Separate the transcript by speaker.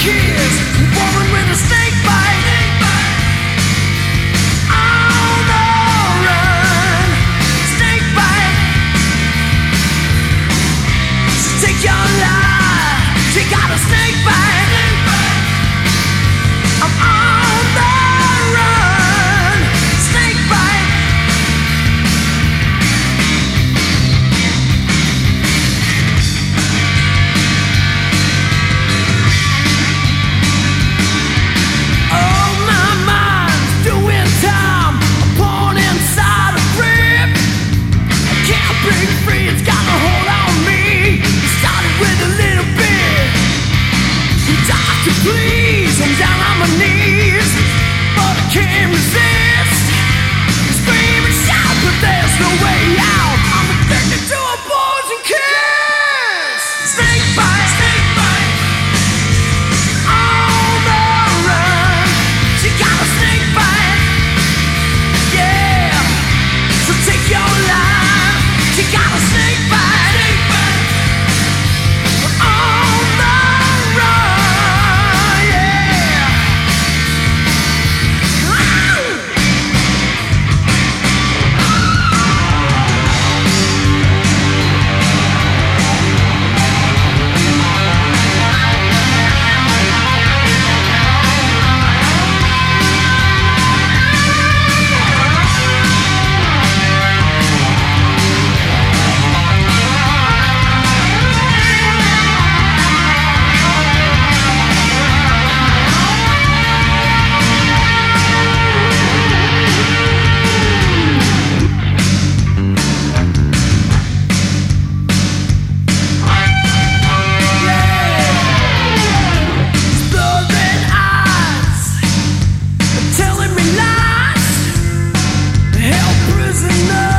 Speaker 1: kiss, woman with a snake bite. On the run, snake bite. Take your life, she got a snake bite. I'm on the run, snake bite. Oh, my mind's doing time. I'm born inside a grip. I can't break free, it's got a hold on me. It started with a little bit. Doctor, please, I'm down on my knees, but I can't resist. Scream and shout, but there's no way out. I'm addicted to a poison kiss. Snake bite, snake bite. On the run, she got a snake bite. Yeah, so take your life. She got a snake bite. Snake bite. On the run, yeah. Blurred eyes telling me lies. Hell prisoner.